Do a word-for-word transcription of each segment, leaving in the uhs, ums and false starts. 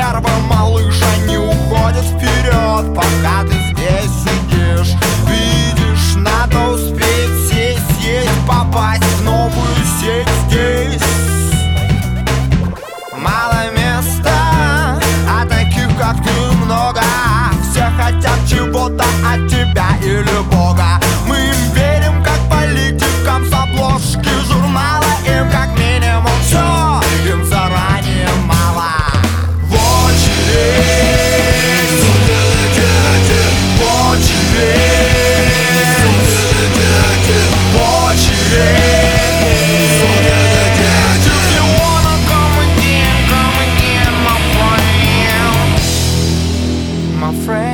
первым, малыш, они уходят вперед. Пока ты здесь сидишь, видишь, надо успеть сесть, есть, попасть в новую сеть здесь. Мало места, а таких как ты много. Все хотят чего-то от тебя или Бога. Мы им верим, как политикам с обложки журнала. Им как минимум все, им заранее мало. В очередь, в очередь, в очередь. My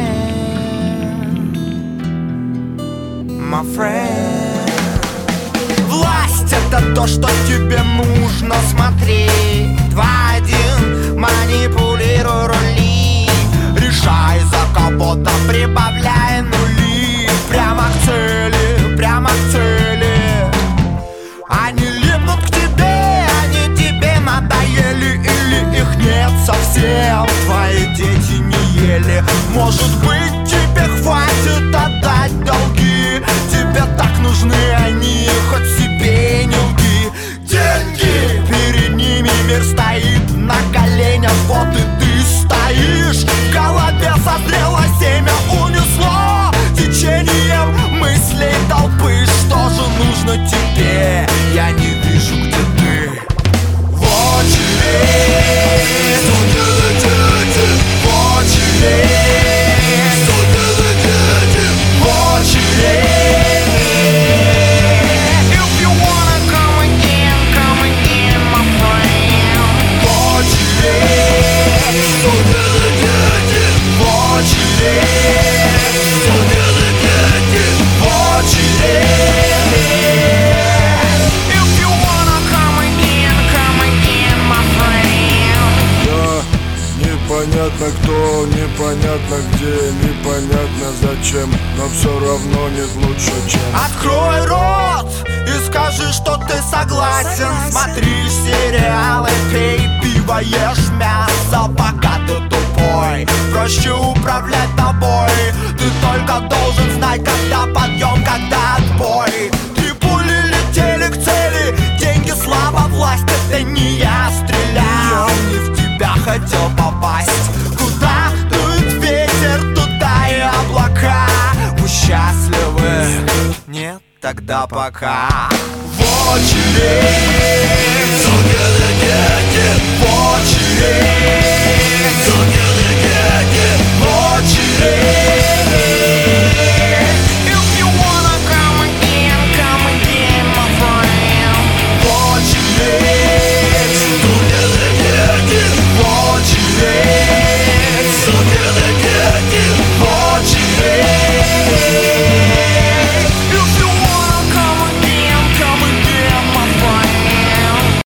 friend. Власть — это то, что тебе нужно, смотри. Два-один, манипулируй рули. Решай за кого-то, прибавляй нули. Прямо к цели, прямо к цели. Они липнут к тебе, они тебе надоели. Или их нет совсем, твои дети не ели. Может быть, тебе хватит отдать долги. Тебе так нужны они, хоть себе не лги. Деньги, перед ними мир стоит на коленях. Вот и ты стоишь, в голове созрело семя, унесло течением мыслей толпы. Что же нужно тебе? Я не вижу, где ты. В очередь, в очередь, в очередь. Непонятно кто, непонятно где, непонятно зачем, но все равно нет лучше, чем. Открой рот и скажи, что ты согласен. Смотри сериалы, пей пиво, ешь мясо, пока ты тупой. Проще управлять тобой. Ты только должен знать, когда подъем, когда отбой. Три пули летели к цели, деньги, слава, власть. Это не я стрелял, не в тебя хотел попасть. Куда дует ветер, туда и облака. Вы счастливы? Нет? Тогда пока. В очередь, в очередь, в очередь.